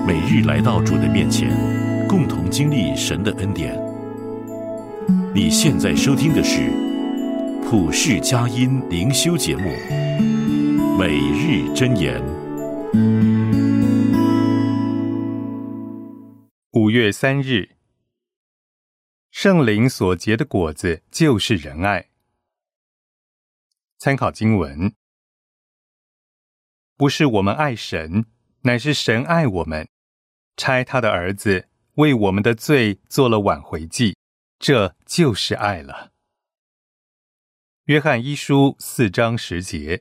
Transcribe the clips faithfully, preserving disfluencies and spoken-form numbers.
每日来到主的面前，共同经历神的恩典。你现在收听的是普世佳音灵修节目《每日箴言》。 五月三日，圣灵所结的果子就是仁爱。参考经文：不是我们爱神，乃是神爱我们，差他的儿子为我们的罪做了挽回祭，这就是爱了。约翰一书四章十节。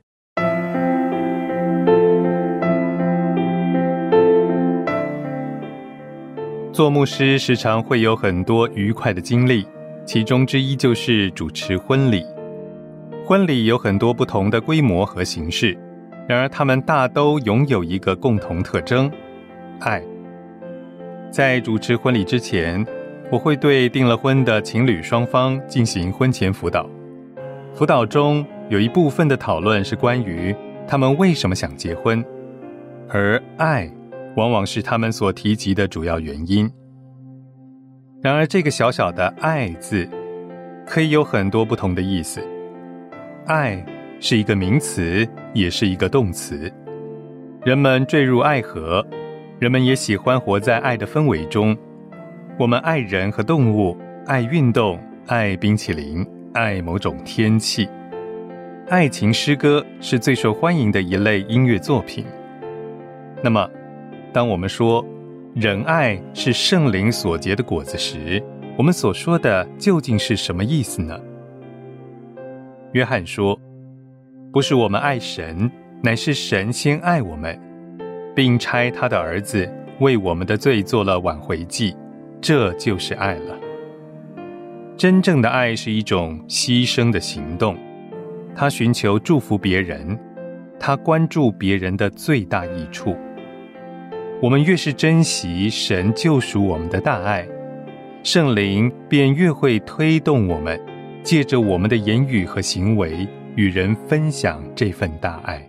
做牧师时常会有很多愉快的经历，其中之一就是主持婚礼。婚礼有很多不同的规模和形式，然而他们大都拥有一个共同特征：爱。在主持婚礼之前，我会对订了婚的情侣双方进行婚前辅导。辅导中有一部分的讨论是关于他们为什么想结婚，而爱往往是他们所提及的主要原因。然而这个小小的爱字可以有很多不同的意思。爱是一个名词，也是一个动词。人们坠入爱河，人们也喜欢活在爱的氛围中。我们爱人和动物，爱运动，爱冰淇淋，爱某种天气。爱情诗歌是最受欢迎的一类音乐作品。那么当我们说仁爱是圣灵所结的果子时，我们所说的究竟是什么意思呢？约翰说，不是我们爱神，乃是神先爱我们，并差他的儿子为我们的罪做了挽回祭，这就是爱了。真正的爱是一种牺牲的行动，他寻求祝福别人，他关注别人的最大益处。我们越是珍惜神救赎我们的大爱，圣灵便越会推动我们，借着我们的言语和行为与人分享这份大爱。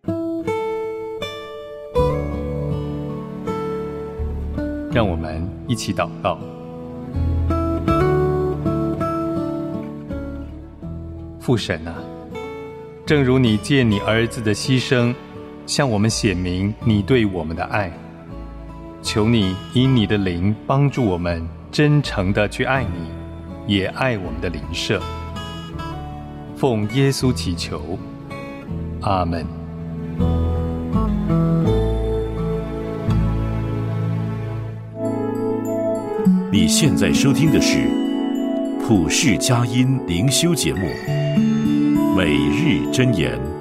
让我们一起祷告。父神啊，正如你借你儿子的牺牲向我们显明你对我们的爱，求你以你的灵帮助我们真诚地去爱你，也爱我们的邻舍。奉耶稣祈求，阿们。 你现在收听的是普世佳音灵修节目《每日箴言》。